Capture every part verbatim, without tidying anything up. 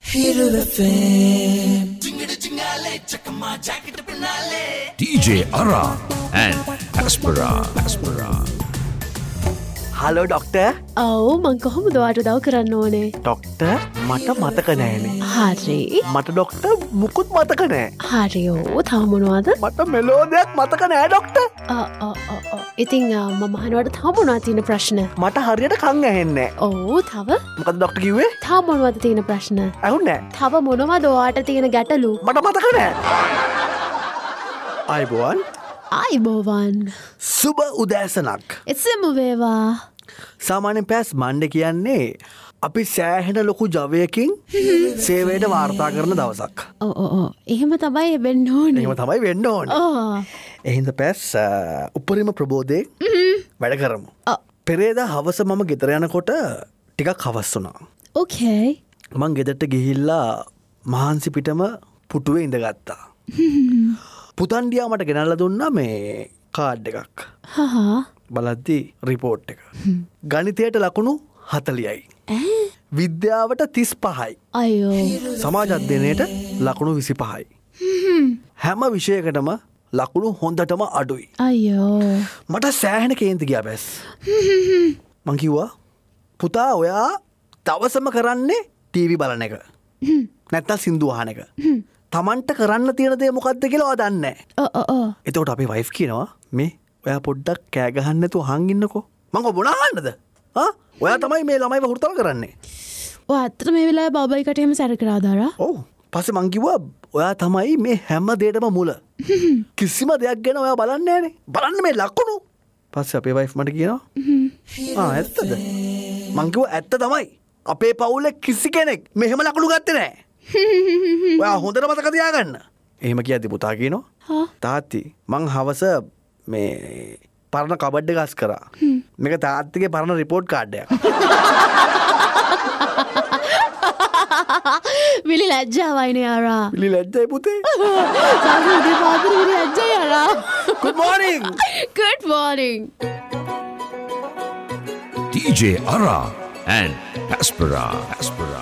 Hero F M. D J Ara and Aspera. Aspera. Hello doctor. ඔව් මං කොහොමද ඔයාට උදව් කරන්න ඕනේ? ඩොක්ටර් මට මතක නෑනේ. හරි. මට ඩොක්ටර් මුකුත් මතක නෑ. හරි ඔව් තව මොනවද? මට මෙලෝ දෙයක් මතක නෑ ඩොක්ටර්. ආ ආ ආ ඉතින් මම අහනවට තව මොනවද තියෙන ප්‍රශ්න? මට හරියට කන් ඇහෙන්නේ නෑ. ඔව් තව? මොකද ඩොක්ටර් කිව්වේ? තව මොනවද තියෙන ප්‍රශ්න? ඇහුන්නේ නෑ. තව මොනවද ඔයාට තියෙන ගැටලු? මට මතක නෑ. අයබෝවන්. අයබෝවන්. සුබ උදෑසනක්. එසේම වේවා. සාමාන්‍යයෙන් පැස් මණ්ඩ කියන්නේ අපි සෑහෙන ලොකු ජවයකින් සේවයට වාර්තා කරන දවසක්. ඔව් ඔව් ඔව්. එහෙම තමයි වෙන්න ඕනේ. එහෙම තමයි වෙන්න ඕනේ. ඔව්. එහෙනම් පැස් උපරිම ප්‍රබෝධයෙන් වැඩ කරමු. පෙරේදා හවස මම ගෙදර යනකොට ටිකක් හවස් වුණා. ඕකේ. මං ගෙදරට ගිහිල්ලා මහන්සි පිටම පුටුවේ ඉඳගත්තා. පුතන්ඩියා මට ගෙනල්ලා දුන්නා මේ කාඩ් එකක්. හහා. බලද්දි රිපෝට් එක. ගණිතයට ලකුණු හතලියයි. විද්‍යාවට තිස් පහයි. අයෝ. සමාජ අධ්‍යයනයට ලකුණු විසි පහයි. හැම විෂයකටම ලකුණු හොඳටම අඩුයි. අයෝ. මට සෑහෙන කේන්ති ගියා බැස්. මං කිව්වා පුතා ඔයා දවසම කරන්නේ ටීවී බලන එක. නැත්තම් සින්දු අහන එක. තමන්ට කරන්න තියෙන දේ මොකද්ද කියලා ඔයා දන්නේ නැහැ. ඔව් ඔව් ඔව්. එතකොට අපේ වයිෆ් කියනවා මේ ඔයා පොඩ්ඩක් කෑ ගහන්න නැතුව අහන් ඉන්නකෝ. මං ඔබ මොන අහන්නද? ආ ඔයා තමයි මේ ළමයිව හුරුතල් කරන්නේ. ඔය ඇත්තට මේ වෙලාවේ බබයිකට එහෙම සැර කරාද අරා? ඔව්. පස්සේ මං කිව්වා ඔයා තමයි මේ හැම දෙයකම මුල. කිසිම දෙයක් ගැන ඔයා බලන්නේ නැහනේ. බලන්න මේ ලකුණු. පස්සේ අපේ වයිෆ් මට කියනවා ආ ඇත්තද? මං කිව්වා ඇත්ත තමයි. අපේ පවුලේ කිසි කෙනෙක් මෙහෙම ලකුණු ගත්තේ නැහැ. ඔයා හොඳට මතක තියාගන්න. එහෙම කියද්දි පුතා කියනවා තාත්ති මං හවස මේ පරණ කබඩ් එක ගස් කරා. මේක තාත්තිගේ පරණ රිපෝට් කාඩ් එකක්. විලි ලැජ්ජාවයිනේ අරා. විලි ලැජ්ජයි පුතේ. සාසු උදේ පාන්දර විලි ලැජ්ජයි අරා. Good morning. Good morning. D J Ara and Aspera. Aspera.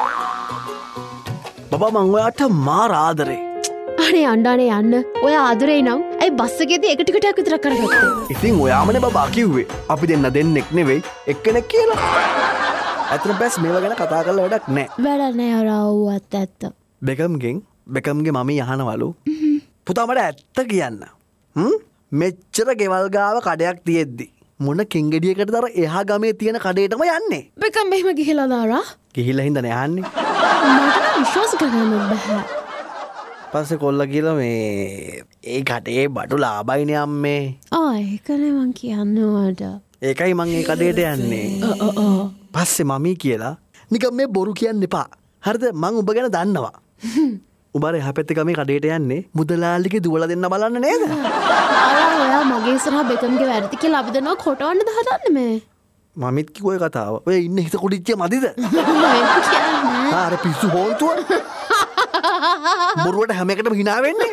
බබා මං ඔයාට මාර ආදරේ. අනේ අණ්ඩානේ යන්න. ඔය ආදරේ නම් ඇයි බස් එකේදී එක ටිකටයක් විතරක් කරගත්තේ? ඉතින් ඔයාමනේ බබා කිව්වේ. අපි දෙන්න දෙන්නෙක් නෙවෙයි එක්කෙනෙක් කියලා. ඇත්තටම බස් මේවා ගැන කතා කරලා වැඩක් නැහැ. වැඩක් නැහැ අරා ඔව් ඇත්ත ඇත්ත. බෙකම්ගෙන් බෙකම්ගේ මමී අහනවලු. පුතා මට ඇත්ත කියන්න. හ්ම් මෙච්චර ගෙවල් ගාව කඩයක් තියෙද්දි මොන කෙංගෙඩියකටද අර එහා ගමේ තියෙන කඩේටම යන්නේ? බෙකම් මෙහෙම ගිහිලාද අරා? ගිහිල්ලා හින්දානේ යන්නේ. මට විශ්වාස කරන්න බෑ. පස්සේ කොල්ලා කියලා මේ ඒ කඩේ බඩු ලාභයිනේ අම්මේ. ආ ඒකනේ මං කියන්නේ ඔයාට. ඒකයි මං ඒ කඩේට යන්නේ. ඔව් ඔව් ඔව්. පස්සේ මමී කියලා නිකන් මේ බොරු කියන්න එපා. හරිද? මං උඹ ගැන දන්නවා. උඹ අර එහා පැත්තේ ගමේ කඩේට යන්නේ මුදලාලිගේ දුවලා දෙන්න බලන්න නේද? අරා ඔයා මගේ ඉස්සරහා බෙකම්ගේ වැරදි කියලා අපි දෙනවා කොටවන්නද හදන්නේ මේ? මමිත් කිව්ව ඒ කතාව. ඔය ඉන්න හිත කුඩිච්ච මදිද? මම කියන්නේ. ආ අර පිස්සු හොන්තුව. බොරුවට හැම එකටම hina වෙන්නේ.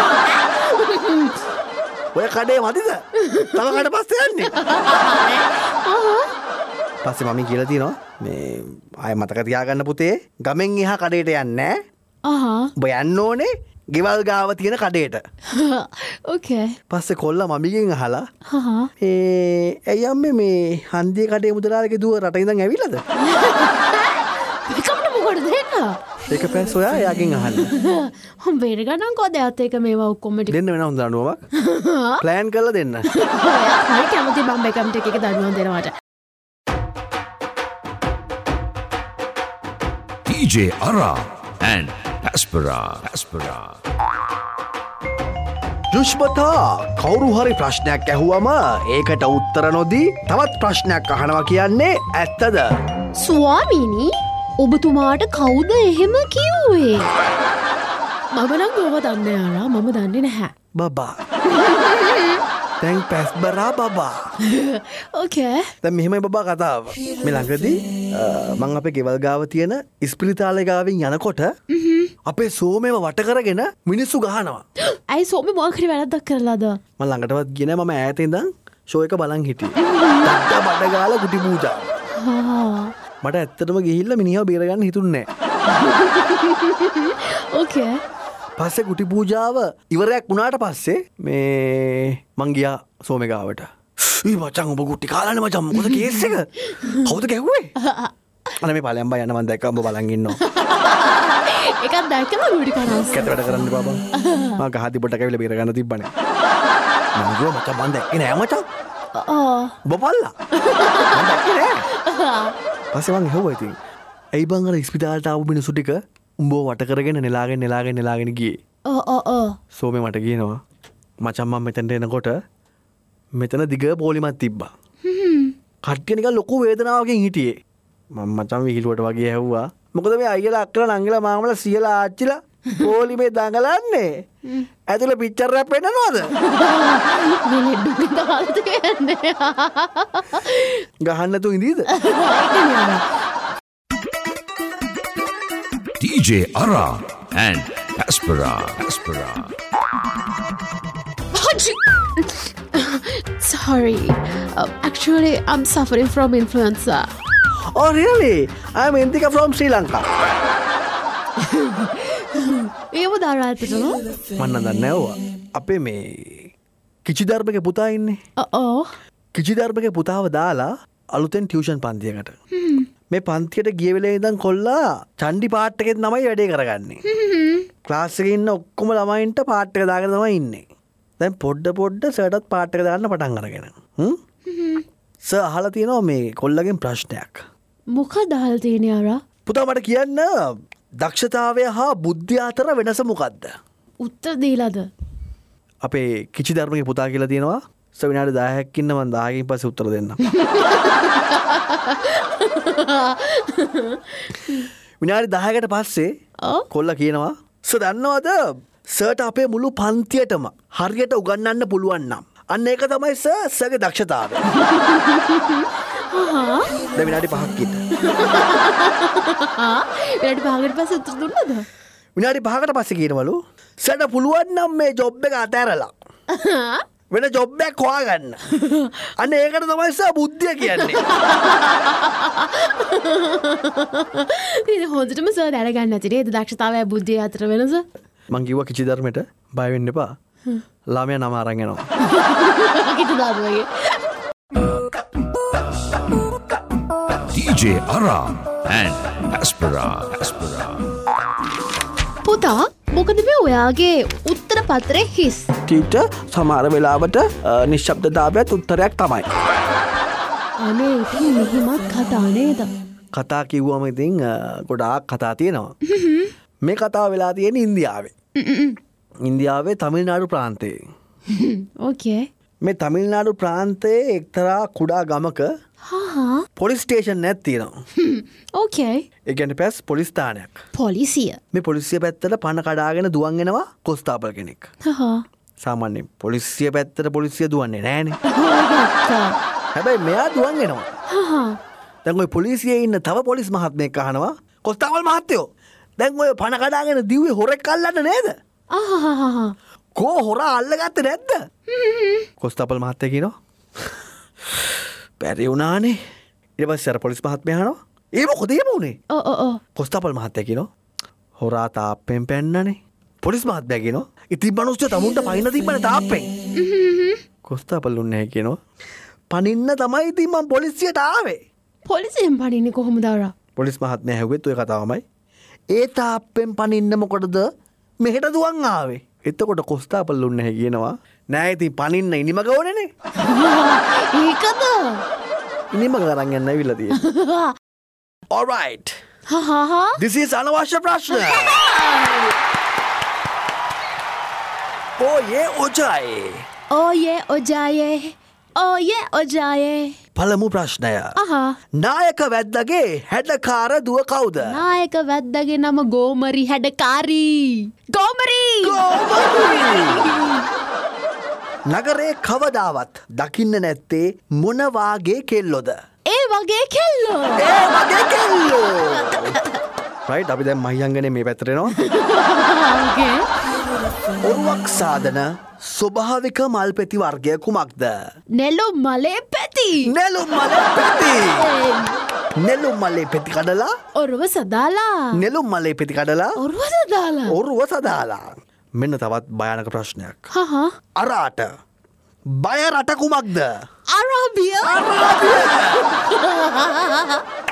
ඔය කඩේ මදිද? තව කඩ පස්සේ යන්නේ. පස්සේ මම කියලා තියෙනවා මේ ආය මතක තියාගන්න පුතේ ගමෙන් එහා කඩේට යන්නේ නැහැ. අහා. ඔබ යන්න ඕනේ ගෙවල් ගාව තියෙන කඩේට. ඕකේ. පස්සේ කොල්ලා මමිගෙන් අහලා හහා. ඒ ඇයි අම්මේ මේ හන්දියේ කඩේ මුදලාලගේ දුව රට ඉඳන් ඇවිල්ලාද? බෙකම්ට මොකටද ඒක? ඒක පැස් ඔයා එයාගෙන් අහන්න. හම් බේර ගන්න කොහොමද ඒක මේවා ඔක්කොම ටික දෙන්න වෙන හොඳ අනුවක්. ප්ලෑන් කරලා දෙන්න. ඔයා හරි කැමති මම බෙකම්ට එක එක දඩුවම් දෙනවට. D J Ara and Aspera. Aspera. දුෂ්මතා කවුරු හරි ප්‍රශ්නයක් ඇහුවම ඒකට උත්තර නොදී තවත් ප්‍රශ්නයක් අහනවා කියන්නේ ඇත්තද? ස්වාමීනි ඔබතුමාට කවුද එහෙම කිව්වේ? මම නම් ඔබ දන්නේ අරා මම දන්නේ නැහැ. බබා. දැන් පැස් බරා බබා. ඕකේ. දැන් මෙහෙමයි බබා කතාව. මේ ළඟදී මම අපේ ගෙවල් ගාව තියෙන ඉස්පිරිතාලේ ගාවින් යනකොට අපේ සෝමේව වට කරගෙන මිනිස්සු ගහනවා. ඇයි සෝමේ මොකක් හරි වැරද්දක් කරලාද? මම ළඟටවත් ගියේ නෑ මම ඈත ඉඳන් ෂෝ එක බලන් හිටියේ. ඩඩ බඩ ගාලා කුටි පූජා. හා මට ඇත්තටම ගිහිල්ලා මිනිහව බේරගන්න හිතුන්නේ නෑ. ඕකේ. පස්සේ කුටි පූජාව ඉවරයක් වුණාට පස්සේ මේ මං ගියා සෝමගාවට. ඊ මචං ඔබ කුටි කාලානේ මචං මොකද කේස් එක? කවුද ගැහුවේ? අනේ මේ ඵලයන් බා යන්න මං දැක්කම ඔබ බලන් ඉන්නවා. එකක් දැක්කම කුටි කනස්. කැත වැඩ කරන්න බබා. මම ගහදි පොට කැවිලා බීර ගන්න තිබ්බනේ. මං ගියා මචං මං දැක්කේ නෑ මචං. ආ. ඔබ පල්ලා. මං දැක්කේ නෑ. පස්සේ මං ඇහුවා ඉතින්. ඇයි බං අර ඉස්පිතාලට ආපු මිනිස්සු ටික උඹව වට කරගෙන නෙලාගෙන නෙලාගෙන නෙලාගෙන ගියේ. ඔව් ඔව් ඔව්. සෝමේ මට කියනවා මචං මම මෙතනට එනකොට මෙතන දිග පොලිමක් තිබ්බා. හ්ම්. කට්ටිය නිකන් ලොකු වේදනාවකින් හිටියේ. මම මචං විහිළුවට වගේ ඇහුවා. මොකද මේ අයියලා අක්කලා නංගිලා මාමලා සියලා ආච්චිලා පොලිමේ දඟලන්නේ. ඇතුළේ පිච්චර් රැප් වෙන්නවද? මේ ලෙඩුගේ දාලා තියන්නේ. ගහන්න තු ඉඳීද? D J Ara and Aspera. Aspera. Sorry. Uh, actually, I'm suffering from influenza. Oh really? I'm Indika from Sri Lanka. ඒව දාරාතට නෝ? මන්න දන්නේ නැවුවා. අපේ මේ කිචිදර්මගේ පුතා ඉන්නේ. ඔව්. කිචිදර්මගේ පුතාව දාලා අලුතෙන් ටියුෂන් පන්තියකට. මේ පන්තියට ගිය වෙලේ ඉඳන් කොල්ලා චණ්ඩි පාට් එකෙන් තමයි වැඩේ කරගන්නේ. ක්ලාස් එකේ ඉන්න ඔක්කොම ළමයින්ට පාට් එක දාගෙන තමයි ඉන්නේ. දැන් පොඩ පොඩ සර්ටත් පාට් එක දාන්න පටන් අරගෙන. හ්ම්. සර් අහලා තියෙනවා මේ කොල්ලගෙන් ප්‍රශ්නයක්. මොකද අහලා තියෙන්නේ ආරා? පුතා මට කියන්න දක්ෂතාවය හා බුද්ධිය අතර වෙනස මොකද්ද? උත්තර දීලාද? අපේ කිචිදර්මගේ පුතා කියලා තියෙනවා. සර් විනාඩි දහයක් ඉන්න මම දහයකින් පස්සේ උත්තර දෙන්නම්. විනාඩි දහයකට පස්සේ කොල්ලා කියනවා සර් දන්නවද සර්ට අපේ මුළු පන්තියටම හරියට උගන්වන්න පුළුවන් නම් අන්න ඒක තමයි සර් සර්ගේ දක්ෂතාවය. හා දැන් විනාඩි පහක් ඉන්න. විනාඩි පහකට පස්සේ උත්තර දුන්නද? විනාඩි පහකට පස්සේ කියනවලු සර්ට පුළුවන් නම් මේ ජොබ් එක අතෑරලා වෙන ජොබ් එකක් හොයාගන්න. අන්න ඒකට තමයි සර් බුද්ධිය කියන්නේ. ඉතින් හොඳටම සර් දැනගන්න ඇති නේද දක්ෂතාවය බුද්ධිය අතර වෙනස? මං කිව්වා කිචිදර්මෙට බය වෙන්න එපා. ළමයා නම අරන් යනවා. කිතුදාද වගේ. D J Ara and Aspera. Aspera. පුතා මොකද මේ ඔයාගේ උත්තර පත්‍රේ හිස්? ටීචර් සමහර වෙලාවට නිශ්ශබ්දතාවයත් උත්තරයක් තමයි. අනේ ඉතින් මෙහිමත් කතා නේද? කතා කිව්වම ඉතින් ගොඩාක් කතා තියෙනවා. මේ කතාව වෙලා තියෙන්නේ ඉන්දියාවේ. ඉන්දියාවේ තමිල්නාඩු ප්‍රාන්තයේ. ඕකේ. මේ තමිල්නාඩු ප්‍රාන්තයේ එක්තරා කුඩා ගමක හා පොලිස් ස්ටේෂන් එකක් තියෙනවා. ඕකේ. ඒ කියන්නේ පැස් පොලිස් ස්ථානයක්. පොලිසිය. මේ පොලිසිය පැත්තට පණ කඩාගෙන දුවන් එනවා කොස්තාපල් කෙනෙක්. හා සාමාන්‍යයෙන් පොලිසිය පැත්තට පොලිසිය දුවන්නේ නැහනේ. හැබැයි මෙයා දුවන් එනවා. හා දැන් ওই පොලිසියේ ඉන්න තව පොලිස් මහත්මයෙක් අහනවා කොස්තාපල් මහත්තයෝ දැන් ඔය පණ කඩාගෙන දිව්වේ හොරෙක් අල්ලන්න නේද? ආහා කෝ හොරා අල්ලගත්තේ නැද්ද? කොස්තාපල් මහත්තයා කියනවා බැරි වුණානේ. ඊට පස්සේ අර පොලිස් මහත්මයා අහනවා ඒ මොකද එහෙම උනේ? ඔව් ඔව් ඔව්. කොස්තාපල් මහත්තයා කියනවා හොරා තාප්පෙන් පැන්නනේ. පොලිස් මහත්මයා කියනවා ඉතින් මිනිස්සු තමුන්ට පයින්න තිබ්බනේ තාප්පෙන්. කොස්තාපල් උන්නේ කියනවා පනින්න තමයි ඉතින් මම පොලිසියට ආවේ. පොලිසියෙන් පනින්නේ කොහොමද ආරා? පොලිස් මහත්මයා ඇහුවෙත් ඔය කතාවමයි. ඒ තාප්පෙන් පනින්න මොකටද මෙහෙට දුවන් ආවේ? එතකොට කොස්තාපල් උන්නේ කියනවා නෑ ඉතින් පනින්න ඉනිමග ඕනේනේ. ඒකද? ඉනිමග අරන් යන්න ඇවිල්ලා තියෙන්නේ. All right. හා හා හා. This is අනවශ්‍ය ප්‍රශ්න. ඔයේ ඔජායේ. ඔයේ ඔජායේ. ඔයේ ඔජායේ. පළමු ප්‍රශ්නය. අහා. නායක වැද්දාගේ හැඩකාර දුව කවුද? නායක වැද්දාගේ නම ගෝමරි හැඩකාරී. ගෝමරි. ගෝමරි. නගරේ කවදාවත් දකින්න නැත්තේ මොන වාගේ කෙල්ලොද? ඒ වගේ කෙල්ලෝ. ඒ වගේ කෙල්ලෝ. රයිට් අපි දැන් මහියංගනේ මේ පැත්තට එනවා. ඕකේ. ඔරුවක් සාදන ස්වභාවික මල් පෙති වර්ගය කුමක්ද? නෙළුම් මලේ පෙති. නෙළුම් මලේ පෙති. නෙළුම් මලේ පෙති කඩලා ඔරුව සදාලා නෙළුම් මලේ පෙති කඩලා ඔරුව සදාලා ඔරුව සදාලා. මෙන්න තවත් භයානක ප්‍රශ්නයක්. හහ අරාට බය රට කුමක්ද? අරාබිය